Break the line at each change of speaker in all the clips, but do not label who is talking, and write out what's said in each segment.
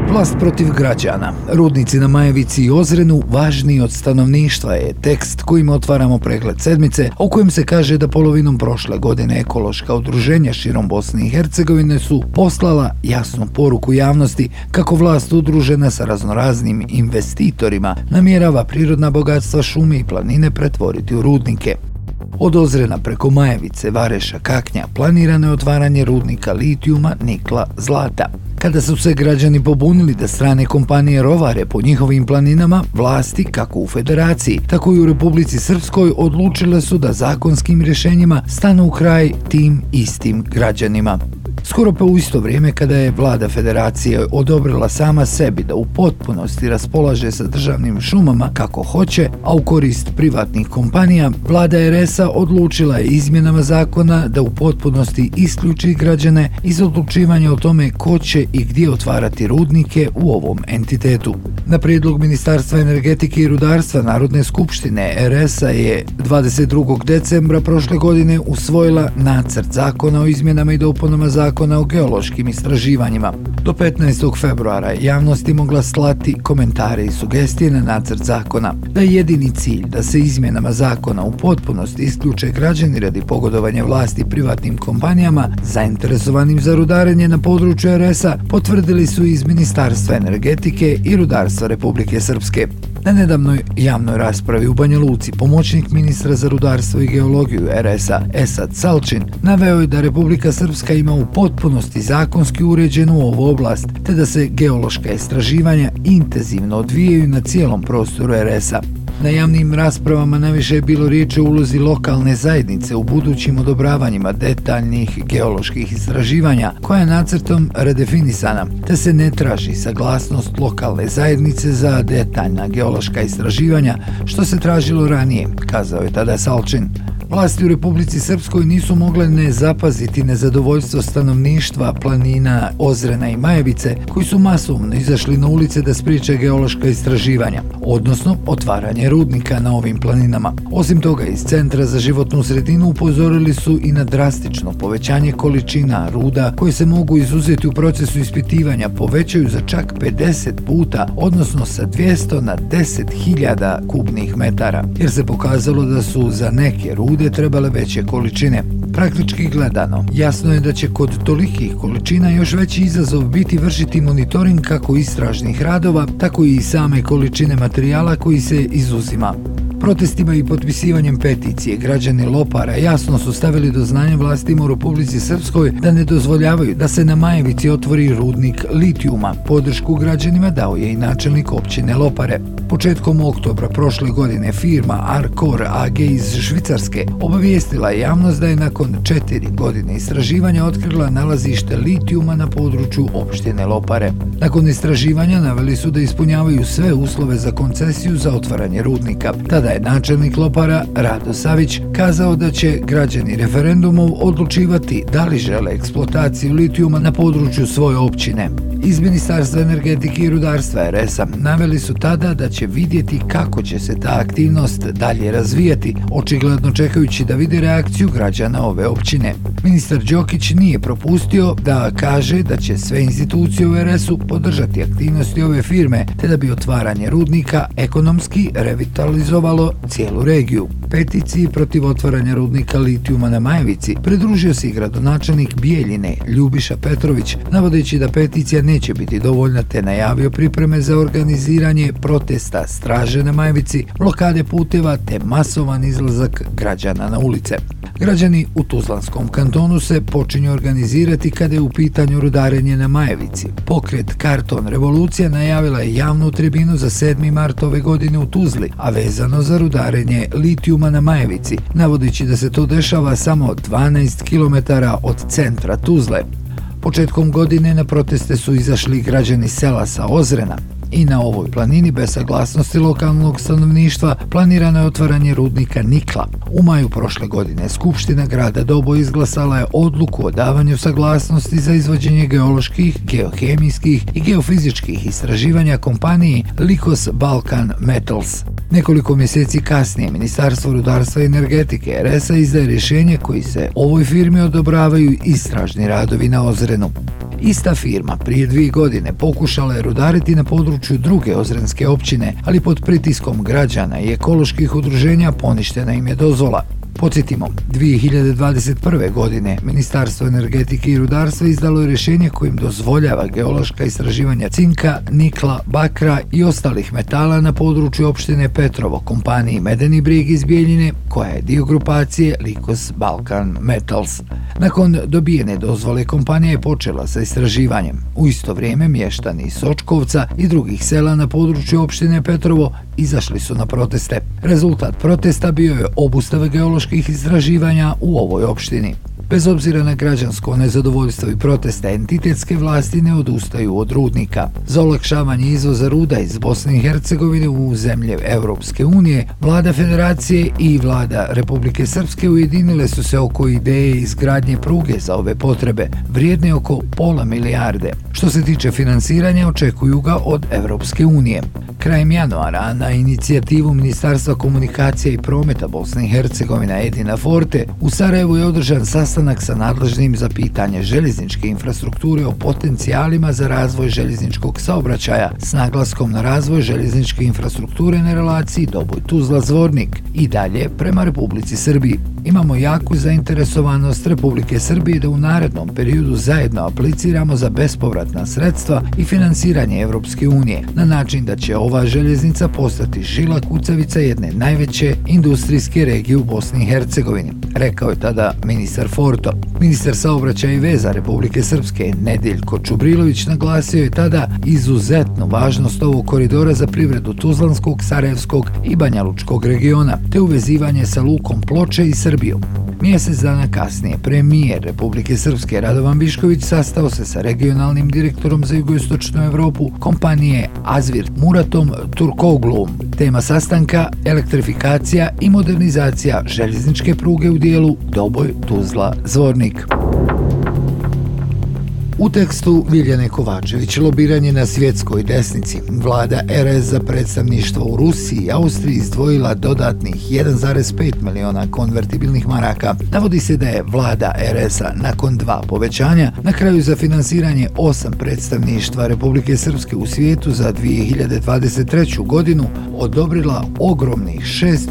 Vlast protiv građana. Rudnici na Majevici i Ozrenu važniji od stanovništva je tekst kojim otvaramo pregled sedmice, u kojem se kaže da polovinom prošle godine ekološka udruženja širom Bosne i Hercegovine su poslala jasnu poruku javnosti kako vlast udružena sa raznoraznim investitorima namjerava prirodna bogatstva šume i planine pretvoriti u rudnike. Od Ozrena preko Majevice, Vareša, Kaknja planirano je otvaranje rudnika litijuma, nikla, zlata. Kada su se građani pobunili da strane kompanije rovare po njihovim planinama, vlasti, kako u Federaciji, tako i u Republici Srpskoj, odlučile su da zakonskim rješenjima stanu u kraj tim istim građanima. Skoro pa u isto vrijeme kada je vlada Federacije odobrila sama sebi da u potpunosti raspolaže sa državnim šumama kako hoće, a u korist privatnih kompanija, vlada RS-a odlučila je izmjenama zakona da u potpunosti isključi građane iz odlučivanja o tome ko će i gdje otvarati rudnike u ovom entitetu. Na prijedlog Ministarstva energetike i rudarstva Narodne skupštine RS-a je 22. decembra prošle godine usvojila nacrt zakona o izmjenama i dopunama zakona o geološkim istraživanjima. Do 15. februara javnost je mogla slati komentare i sugestije na nacrt zakona. Da je jedini cilj da se izmjenama zakona u potpunosti isključe građani radi pogodovanja vlasti privatnim kompanijama zainteresovanim za rudarenje na području RS-a, potvrdili su iz Ministarstva energetike i rudarstva Republike Srpske. Na nedavnoj javnoj raspravi u Banja Luci pomoćnik ministra za rudarstvo i geologiju RS-a Esad Salčin naveo je da Republika Srpska ima u potpunosti zakonski uređenu ovu oblast, te da se geološka istraživanja intenzivno odvijaju na cijelom prostoru RS-a. Na javnim raspravama najviše je bilo riječi o ulozi lokalne zajednice u budućim odobravanjima detaljnih geoloških istraživanja, koja je nacrtom redefinisana, te se ne traži saglasnost lokalne zajednice za detaljna geološka istraživanja, što se tražilo ranije, kazao je tada Salčin. Vlasti u Republici Srpskoj nisu mogle ne zapaziti nezadovoljstvo stanovništva planina Ozrena i Majevice, koji su masovno izašli na ulice da spriječe geološka istraživanja, odnosno otvaranje rudnika na ovim planinama. Osim toga, iz Centra za životnu sredinu upozorili su i na drastično povećanje količina ruda koje se mogu izuzeti u procesu ispitivanja povećaju za čak 50 puta, odnosno sa 200 na 10.000 kubnih metara, jer se pokazalo da su za neke rude trebale veće količine. Praktički gledano, jasno je da će kod tolikih količina još veći izazov biti vršiti monitoring kako istražnih radova, tako i same količine materijala koji se izuzima. Protestima i potpisivanjem peticije građani Lopara jasno su stavili do znanja vlastima u Republici Srpskoj da ne dozvoljavaju da se na Majevici otvori rudnik litijuma. Podršku građanima dao je i načelnik općine Lopare. Početkom oktobra prošle godine firma Arcor AG iz Švicarske obavijestila je javnost da je nakon 4 godine istraživanja otkrila nalazište litijuma na području opštine Lopare. Nakon istraživanja naveli su da ispunjavaju sve uslove za koncesiju za otvaranje rudnika. Tada je načelnik Lopara Rado Savić kazao da će građani referendumom odlučivati da li žele eksploataciju litijuma na području svoje općine. Iz Ministarstva energetike i rudarstva RS-a naveli su tada da će vidjeti kako će se ta aktivnost dalje razvijati, očigledno čekajući da vide reakciju građana ove općine. Ministar Đokić nije propustio da kaže da će sve institucije u RS-u podržati aktivnosti ove firme, te da bi otvaranje rudnika ekonomski revitalizovalo cijelu regiju. Peticiji protiv otvaranja rudnika litijuma na Majevici pridružio se i gradonačelnik Bijeljine Ljubiša Petrović, navodeći da peticija neće biti dovoljna, te najavio pripreme za organiziranje protesta straže na Majevici, blokade puteva te masovan izlazak građana na ulice. Građani u Tuzlanskom kantonu se počinju organizirati kada je u pitanju rudarenje na Majevici. Pokret Karton Revolucija najavila je javnu tribinu za 7. mart ove godine u Tuzli, a vezano za rudarenje litijuma na Majevici, navodeći da se to dešava samo 12 km od centra Tuzle. Početkom godine na proteste su izašli građani sela sa Ozrena. I na ovoj planini bez saglasnosti lokalnog stanovništva planirano je otvaranje rudnika nikla. U maju prošle godine Skupština grada Doboj izglasala je odluku o davanju saglasnosti za izvođenje geoloških, geohemijskih i geofizičkih istraživanja kompaniji Lycos Balkan Metals. Nekoliko mjeseci kasnije Ministarstvo rudarstva i energetike RS-a izdaje rješenje koji se ovoj firmi odobravaju istražni radovi na Ozrenu. Ista firma prije 2 godine pokušala je rudariti na području druge ozrenske općine, ali pod pritiskom građana i ekoloških udruženja poništena im je dozvola. Podsjetimo, 2021. godine Ministarstvo energetike i rudarstva izdalo je rješenje kojim dozvoljava geološka istraživanja cinka, nikla, bakra i ostalih metala na području opštine Petrovo kompaniji Medeni Brig iz Bijeljine, koja je dio grupacije Lycos Balkan Metals. Nakon dobijene dozvole kompanija je počela sa istraživanjem. U isto vrijeme mještani iz Sočkovca i drugih sela na području opštine Petrovo izašli su na proteste. Rezultat protesta bio je obustava geoloških istraživanja u ovoj opštini. Bez obzira na građansko nezadovoljstvo i proteste, entitetske vlasti ne odustaju od rudnika. Za olakšavanje izvoza ruda iz Bosne i Hercegovine u zemlje Europske unije, vlada Federacije i vlada Republike Srpske ujedinile su se oko ideje izgradnje pruge za ove potrebe, vrijedne oko pola milijarde. Što se tiče finansiranja, očekuju ga od Europske unije. Krajem januara, na inicijativu Ministarstva komunikacije i prometa Bosne i Hercegovine Edina Forte, u Sarajevu je održan sastanak sa nadležnim za pitanje željezničke infrastrukture o potencijalima za razvoj željezničkog saobraćaja s naglaskom na razvoj željezničke infrastrukture na relaciji Doboj-Tuzla-Zvornik i dalje prema Republici Srbiji. Imamo jaku zainteresovanost Republike Srbije da u narednom periodu zajedno apliciramo za bespovratna sredstva i finansiranje Europske unije, na način da će ova željeznica postati žila kucavica jedne najveće industrijske regije u Bosni i Hercegovini, rekao je tada ministar Forto. Ministar saobraćaja i veza Republike Srpske Nedeljko Čubrilović naglasio je tada izuzetnu važnost ovog koridora za privredu Tuzlanskog, Sarajevskog i Banjalučkog regiona, te uvezivanje sa lukom Ploče i Srbijom. Mjesec dana kasnije, premijer Republike Srpske Radovan Višković sastao se sa regionalnim direktorom za jugoistočnu Evropu kompanije Azvirt Muratom Turkogluom. Tema sastanka elektrifikacija i modernizacija željezničke pruge u dijelu Doboj-Tuzla-Zvornik. U tekstu Ljiljane Kovačević, lobiranje na svjetskoj desnici, vlada RS za predstavništvo u Rusiji i Austriji izdvojila dodatnih 1,5 miliona konvertibilnih maraka. Navodi se da je vlada RS-a nakon 2 povećanja na kraju za finansiranje 8 predstavništva Republike Srpske u svijetu za 2023. godinu odobrila ogromnih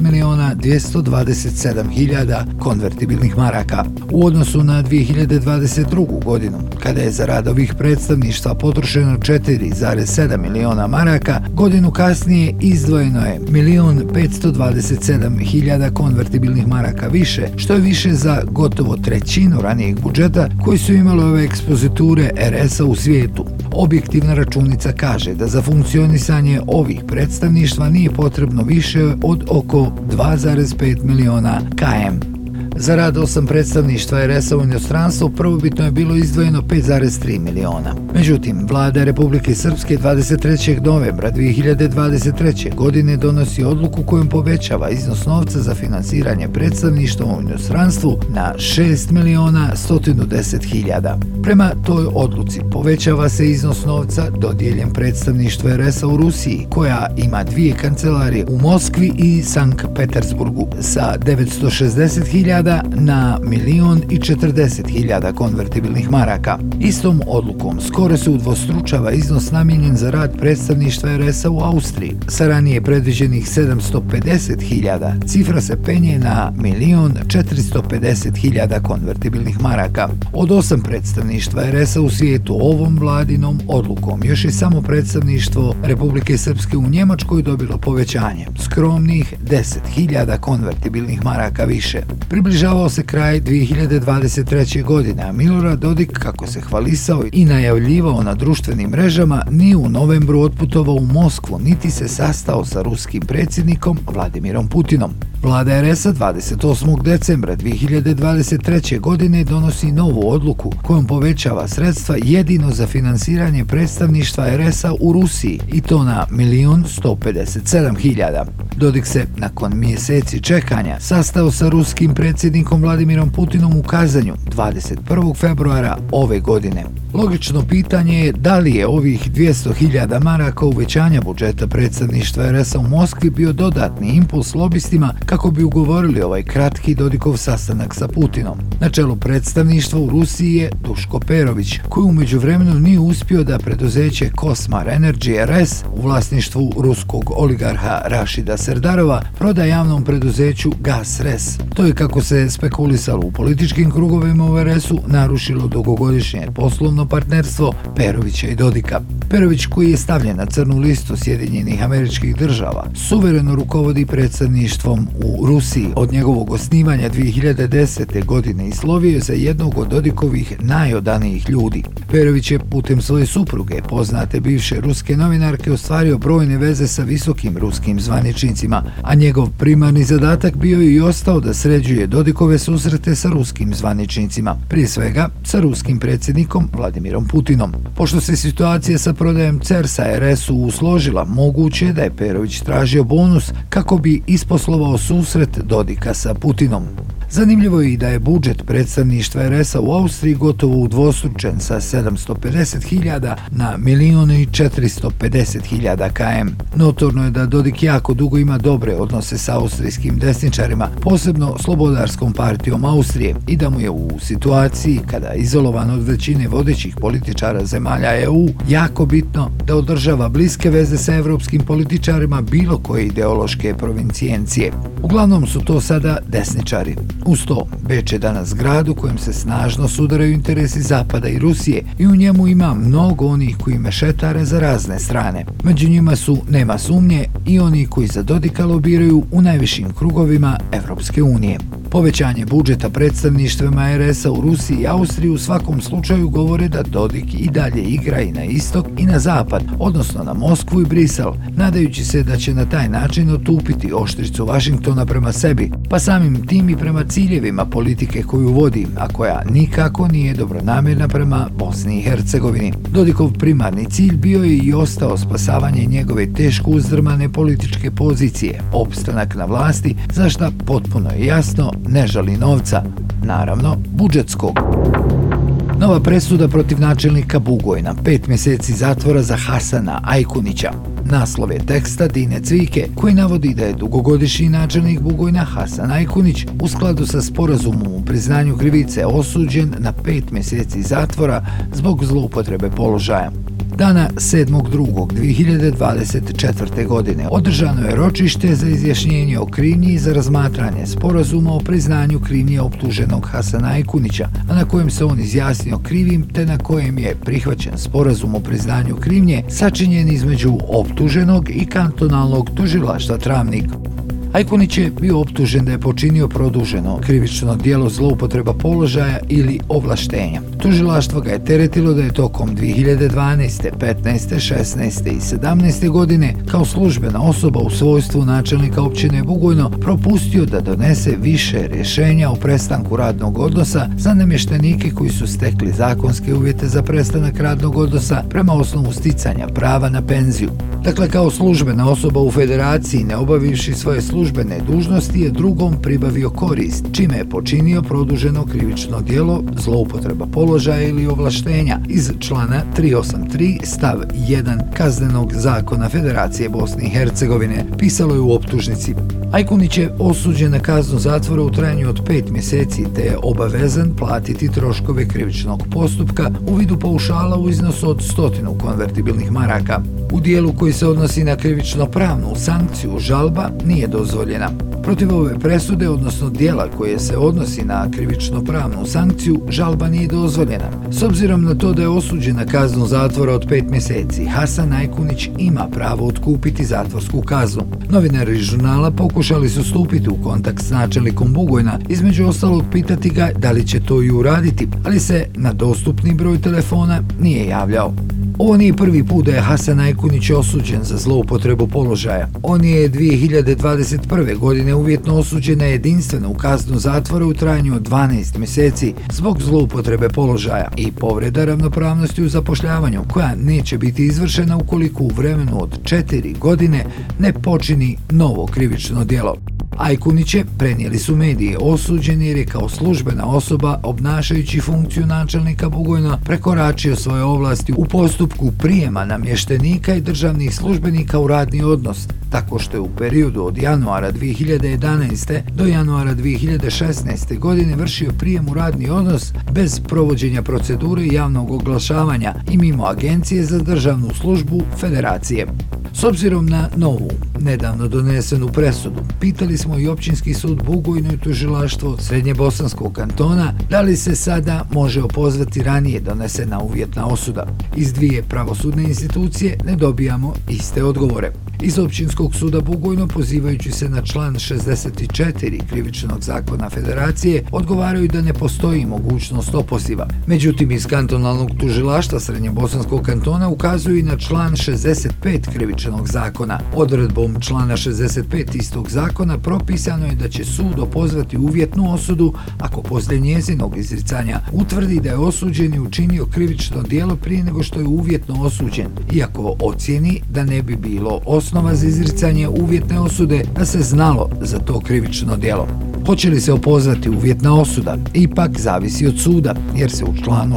6.227.000 konvertibilnih maraka. U odnosu na 2022. godinu, kada je za rad ovih predstavništva potrošeno 4,7 miliona maraka, godinu kasnije izdvojeno je 1.527.000 konvertibilnih maraka više, što je više za gotovo trećinu ranijeg budžeta koji su imali ove ekspoziture RS-a u svijetu. Objektivna računica kaže da za funkcionisanje ovih predstavništva nije potrebno više od oko 2,5 miliona km. Za rad 8 predstavništva RS-a u inostranstvu prvobitno je bilo izdvojeno 5,3 miliona. Međutim, vlada Republike Srpske 23. novembra 2023. godine donosi odluku kojom povećava iznos novca za finansiranje predstavništva u inostranstvu na 6.110.000. Prema toj odluci povećava se iznos novca dodijeljen predstavništvu RS-a u Rusiji, koja ima 2 kancelarije u Moskvi i Sankt Petersburgu, sa 960.000 na 1.040.000 konvertibilnih maraka. Istom odlukom skoro se udvostručava iznos namijenjen za rad predstavništva RS-a u Austriji. Sa ranije predviđenih 750.000 cifra se penje na 1.450.000 konvertibilnih maraka. Od 8 predstavništva RS-a u svijetu ovom vladinom odlukom još je samo predstavništvo Republike Srpske u Njemačkoj dobilo povećanje, skromnih 10.000 konvertibilnih maraka više. Približavao se kraj 2023. godine, a Milorad Dodik, kako se hvalisao i najavljivao na društvenim mrežama, nije u novembru otputovao u Moskvu, niti se sastao sa ruskim predsjednikom Vladimirom Putinom. Vlada RS-a 28. decembra 2023. godine donosi novu odluku kojom povećava sredstva jedino za finansiranje predstavništva RS-a u Rusiji, i to na 1.157.000. Dodik se, nakon mjeseci čekanja, sastao sa ruskim predsjednikom Vladimirom Putinom u Kazanju 21. februara ove godine. Logično pitanje je da li je ovih 200.000 maraka uvećanja budžeta predsjedništva RS-a u Moskvi bio dodatni impuls lobistima kako bi ugovorili ovaj kratki Dodikov sastanak sa Putinom. Na čelu predstavništva u Rusiji je Duško Perović, koji u međuvremenu nije uspio da preduzeće Cosmar Energy RS u vlasništvu ruskog oligarha Rašida Serdarova proda javnom preduzeću GasRes. To je, kako se spekulisalo u političkim krugovima u RS-u, narušilo dugogodišnje poslovno partnerstvo Perovića i Dodika. Perović, koji je stavljen na crnu listu Sjedinjenih Američkih Država, suvereno rukovodi predsjedništvom u Rusiji od njegovog osnivanja 2010. godine i slovio je za jednog od Dodikovih najodanijih ljudi. Perović je putem svoje supruge, poznate bivše ruske novinarke, ostvario brojne veze sa visokim ruskim zvaničnicima, a njegov primarni zadatak bio je i ostao da sređuje Dodikove susrete sa ruskim zvaničnicima, prije svega sa ruskim predsjednikom Vladimirom Putinom. Pošto se situacija sa prodajem CERS-a RS-u usložila, moguće je da je Perović tražio bonus kako bi isposlovao susret Dodika sa Putinom. Zanimljivo je i da je budžet predstavništva RS-a u Austriji gotovo udvostručen sa 750.000 na 1.450.000 km. Notorno je da Dodik jako dugo ima dobre odnose sa austrijskim desničarima, posebno Slobodarskom partijom Austrije, i da mu je u situaciji kada je izolovan od većine vodećih političara zemalja EU jako bitno da održava bliske veze sa evropskim političarima bilo koje ideološke provicijencije. Uglavnom su to sada desničari. Uz to, Beč je danas grad u kojem se snažno sudaraju interesi Zapada i Rusije i u njemu ima mnogo onih koji mešetare za razne strane. Među njima su, nema sumnje, i oni koji za Dodika lobiraju u najvišim krugovima Evropske unije. Povećanje budžeta predstavništvima RS-a u Rusiji i Austriji u svakom slučaju govore da Dodik i dalje igra i na istok i na zapad, odnosno na Moskvu i Brisel, nadajući se da će na taj način otupiti oštricu Vašingtona prema sebi, pa samim tim i prema ciljevima politike koju vodi, a koja nikako nije dobronamjerna prema Bosni i Hercegovini. Dodikov primarni cilj bio je i ostao spasavanje njegove teško uzdrmane političke pozicije, opstanak na vlasti, za šta potpuno je jasno ne žali novca, naravno budžetskog. Nova presuda protiv načelnika Bugojna, 5 mjeseci zatvora za Hasana Ajkunića. Naslov je teksta Dine Cvike, koji navodi da je dugogodišnji načelnik Bugojna Hasan Ajkunić u skladu sa sporazumom u priznanju krivice osuđen na 5 mjeseci zatvora zbog zloupotrebe položaja. Dana 7.2.2024. godine održano je ročište za izjašnjenje o krivnji i za razmatranje sporazuma o priznanju krivnje optuženog Hasana Ajkunića, a na kojem se on izjasnio krivim te na kojem je prihvaćen sporazum o priznanju krivnje sačinjen između optuženog i kantonalnog tužilaštva Travnik. Ajkunić je bio optužen da je počinio produženo krivično djelo zloupotreba položaja ili ovlaštenja. Tužilaštvo ga je teretilo da je tokom 2012., 15., 16. i 17. godine kao službena osoba u svojstvu načelnika općine Bugojno propustio da donese više rješenja o prestanku radnog odnosa za namještenike koji su stekli zakonske uvjete za prestanak radnog odnosa prema osnovu sticanja prava na penziju. Dakle, kao službena osoba u federaciji, ne obavivši svoje službene dužnosti, je drugom pribavio korist, čime je počinio produženo krivično djelo zloupotreba položaja ili ovlaštenja iz člana 383 stav 1 Kaznenog zakona Federacije Bosne i Hercegovine, pisalo je u optužnici. Ajkunić je osuđen na kaznu zatvora u trajanju od 5 mjeseci te je obavezan platiti troškove krivičnog postupka u vidu paušala u iznosu od 100 konvertibilnih maraka. U dijelu koji se odnosi na krivično-pravnu sankciju žalba nije dozvoljena. Protiv ove presude, odnosno dijela koje se odnosi na krivično-pravnu sankciju, žalba nije dozvoljena. S obzirom na to da je osuđen na kaznu zatvora od 5 mjeseci, Hasan Ajkunić ima pravo otkupiti zatvorsku kaznu. Novinari žurnala pokušali su stupiti u kontakt s načelnikom Bugojna, između ostalog pitati ga da li će to i uraditi, ali se na dostupni broj telefona nije javljao. Ovo nije prvi put da je Hasan Ajkunić osuđen za zloupotrebu položaja. On je 2021. godine uvjetno osuđen na jedinstvenu kaznu zatvora u trajanju od 12 mjeseci zbog zloupotrebe položaja i povreda ravnopravnosti u zapošljavanju, koja neće biti izvršena ukoliko u vremenu od 4 godine ne počini novo krivično djelo. Ajkuniće, prenijeli su mediji, osuđen jer je kao službena osoba obnašajući funkciju načelnika Bugojna prekoračio svoje ovlasti u postupku prijema namještenika i državnih službenika u radni odnos, tako što je u periodu od januara 2011. do januara 2016. godine vršio prijem u radni odnos bez provođenja procedure javnog oglašavanja i mimo Agencije za državnu službu Federacije. S obzirom na novu, nedavno donesenu presudu, pitali smo i Općinski sud Bugojno i tužilaštvo Srednjebosanskog kantona da li se sada može opozvati ranije donesena uvjetna osuda. Iz dvije pravosudne institucije ne dobijamo iste odgovore. Iz Općinskog suda Bugojno, pozivajući se na član 64 Krivičnog zakona Federacije, odgovaraju da ne postoji mogućnost opoziva. Međutim, iz kantonalnog tužilaštva Srednjebosanskog kantona ukazuju i na član 65 Krivičnog zakona. Odredbom člana 65 istog zakona propisano je da će sud opozvati uvjetnu osudu ako poslije njezinog izricanja utvrdi da je osuđeni učinio krivično djelo prije nego što je uvjetno osuđen, iako ocijeni da ne bi bilo osnova za izricanje uvjetne osude da se znalo za to krivično djelo. Hoće li se opozvati uvjetna osuda? Ipak zavisi od suda, jer se u članu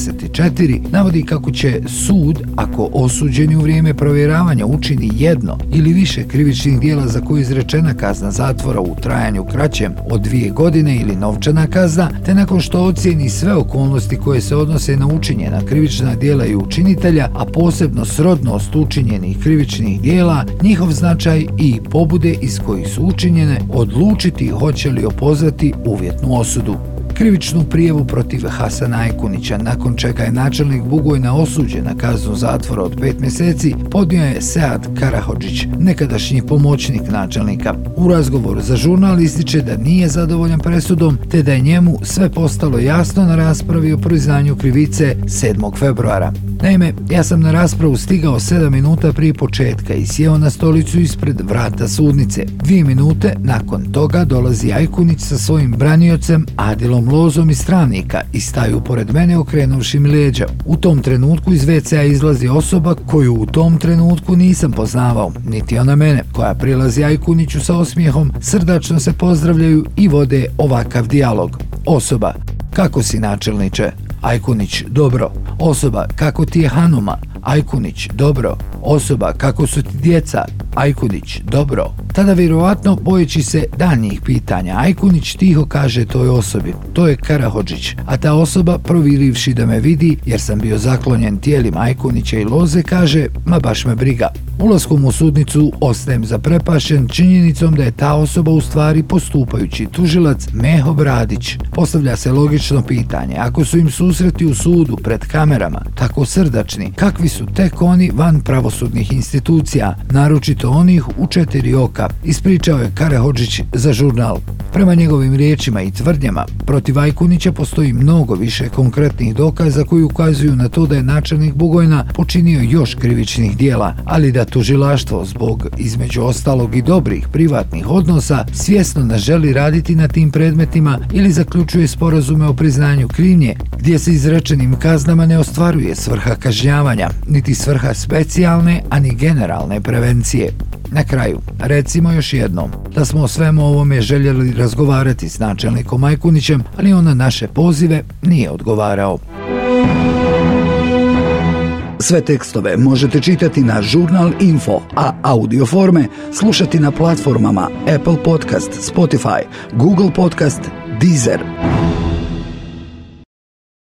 64 navodi kako će sud, ako osuđeni u vrijeme provjeravanja učini jedno ili više krivičnih djela za koju je izrečena kazna zatvora u trajanju kraćem od 2 godine ili novčana kazna, te nakon što ocijeni sve okolnosti koje se odnose na učinjena krivična djela i učinitelja, a posebno srodnost učinjenih krivičnih djela, njihov značaj i pobude iz kojih su učinjene, odlučiti hoće li opozvati uvjetnu osudu. Krivičnu prijavu protiv Hasana Ajkunića, nakon čega je načelnik Bugojna osuđen na kaznu zatvora od 5 mjeseci, podnio je Sead Karahodžić, nekadašnji pomoćnik načelnika. U razgovoru za žurnal ističe da nije zadovoljan presudom, te da je njemu sve postalo jasno na raspravi o priznanju krivice 7. februara. Naime, ja sam na raspravu stigao 7 minuta prije početka i sjeo na stolicu ispred vrata sudnice. 2 minute nakon toga dolazi Ajkunić sa svojim braniocem Adilom Lozom iz Travnika i staju pored mene okrenuvši mi leđa. U tom trenutku iz WC-a izlazi osoba koju u tom trenutku nisam poznavao, niti ona mene, koja prilazi Ajkuniću sa osmijehom, srdačno se pozdravljaju i vode ovakav dijalog. Osoba: kako si, načelniče? Ajkunić: dobro. Osoba: kako ti je Hanuma? Ajkunić: dobro. Osoba: kako su ti djeca? Ajkunić: dobro. Tada, vjerovatno bojeći se daljnjih pitanja, Ajkunić tiho kaže toj osobi: to je Karahodžić, a ta osoba, provirivši da me vidi jer sam bio zaklonjen tijelima Ajkunića i Loze, kaže: ma baš me briga. Ulaskom u sudnicu ostajem zaprepašen činjenicom da je ta osoba u stvari postupajući tužilac Meho Bradić. Postavlja se logično pitanje: ako su im susreti u sudu pred kamerama tako srdačni, kakvi su tek oni van pravosudnih institucija, naročito onih u 4 oka, ispričao je Karahodžić za žurnal. Prema njegovim riječima i tvrdnjama, protiv Ajkunića postoji mnogo više konkretnih dokaza koji ukazuju na to da je načelnik Bugojna počinio još krivičnih djela, ali da tužilaštvo zbog između ostalog i dobrih privatnih odnosa svjesno ne želi raditi na tim predmetima ili zaključuje sporazume o priznanju krivnje gdje se izrečenim kaznama ne ostvaruje svrha kažnjavanja, niti svrha specijalne, ani generalne prevencije. Na kraju, recimo još jednom da smo o svemu ovome željeli razgovarati s načelnikom Ajkunićem, ali on na naše pozive nije odgovarao. Sve tekstove možete čitati na Žurnal Info, a audio forme slušati na platformama Apple Podcast, Spotify, Google Podcast, Deezer.